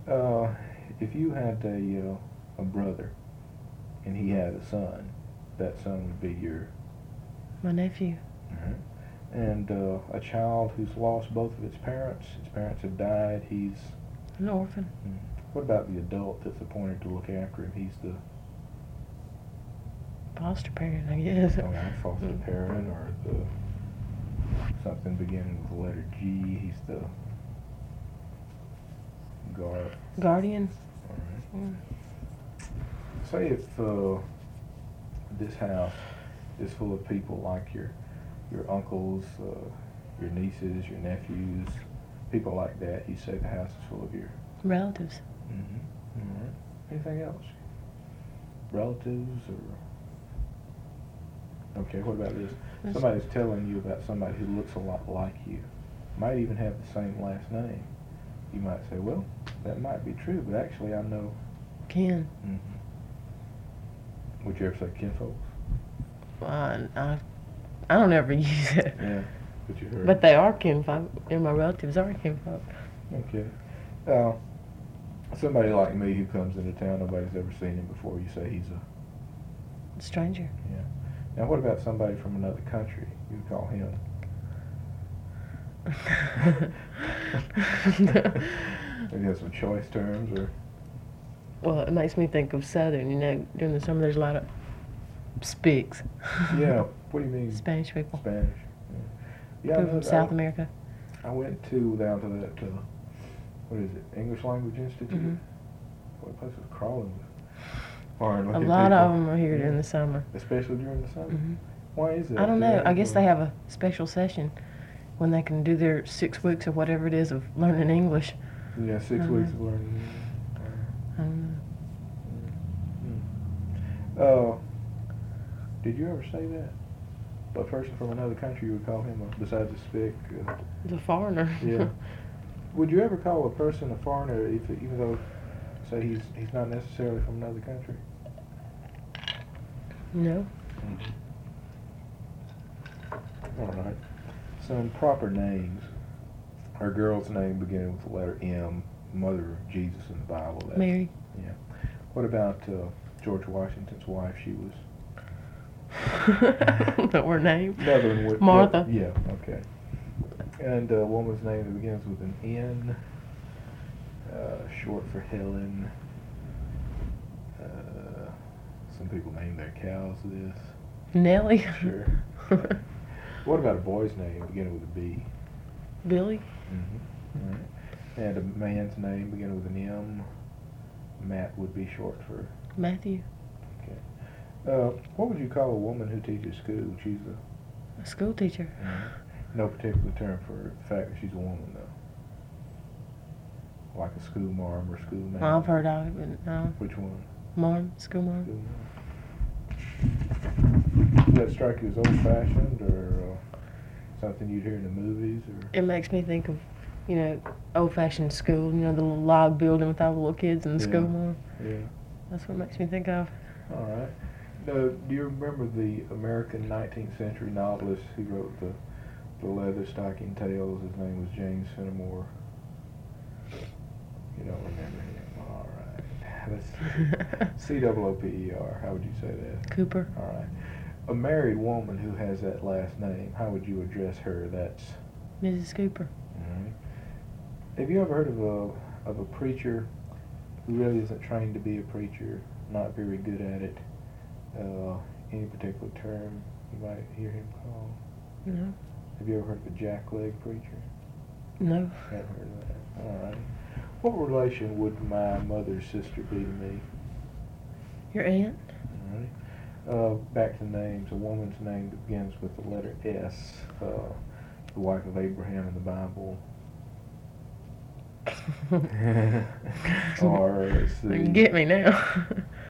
Uh, if you had a brother and he had a son, that son would be your. My nephew. Alright. And a child who's lost both of its parents. Its parents have died. He's. An orphan. What about the adult that's appointed to look after him? He's the. Foster parent, I guess. Foster parent, or the something beginning with the letter G. He's the Guardian. All right. Say if this house is full of people like your uncles, your nieces, your nephews, people like that. You say the house is full of your relatives. All right. Anything else? Relatives or. Okay, what about this? Somebody's telling you about somebody who looks a lot like you. Might even have the same last name. You might say, well, that might be true, but actually I know. Kin. Would you ever say kinfolks? I don't ever use it. Yeah, but you heard. But they are kinfolk, and my relatives are kinfolk. Okay. Somebody like me who comes into town, nobody's ever seen him before, you say he's a stranger. Yeah. Now, what about somebody from another country? You would call him. Maybe have some choice terms, or. Well, it makes me think of Southern. You know, during the summer there's a lot of Spics. Yeah. What do you mean? Spanish people. Spanish. Yeah. People from South America. I went down to that. What is it? English Language Institute. Mm-hmm. What place was crawling with? A lot of them are here during the summer. Especially during the summer? Mm-hmm. Why is that? I don't know. I guess they have a special session when they can do their 6 weeks or whatever it is of learning English. Yeah, 6 weeks of learning. I don't know. Did you ever say that? A person from another country, you would call him, besides a Spic? The foreigner. Yeah. Would you ever call a person a foreigner, even though, say, he's not necessarily from another country? No. All right. Some proper names. Our girl's name beginning with the letter M, mother of Jesus in the Bible. That's, Mary. Yeah. What about George Washington's wife? She was. That were named? Another one with Martha. Yeah. Okay. And a woman's name that begins with an N, short for Helen. Some people name their cows this. Nellie. Sure. What about a boy's name beginning with a B? Billy. All right. And a man's name beginning with an M. Matt would be short for? Matthew. Okay. What would you call a woman who teaches school? She's a school teacher. No particular term for the fact that she's a woman, though. Like a school marm or school man. I've heard of it, but no. Which one? Marm. School marm. Does that strike you as old-fashioned, or something you'd hear in the movies? Or? It makes me think of, old-fashioned school. The little log building with all the little kids in the school marm. Yeah. That's what it makes me think of. All right. Do you remember the American 19th century novelist who wrote the Leatherstocking Tales? His name was James Fenimore. You don't remember him. All right. That's C-O-O-P-E-R. How would you say that? Cooper. All right. A married woman who has that last name, how would you address her? That's Mrs. Cooper. All right. Have you ever heard of a preacher who really isn't trained to be a preacher, not very good at it? Any particular term you might hear him called? No. Have you ever heard of a jackleg preacher? No. Haven't heard of that. All right. What relation would my mother's sister be to me? Your aunt? All right. Back to names. A woman's name that begins with the letter S. The wife of Abraham in the Bible. Or let's see. Get me now.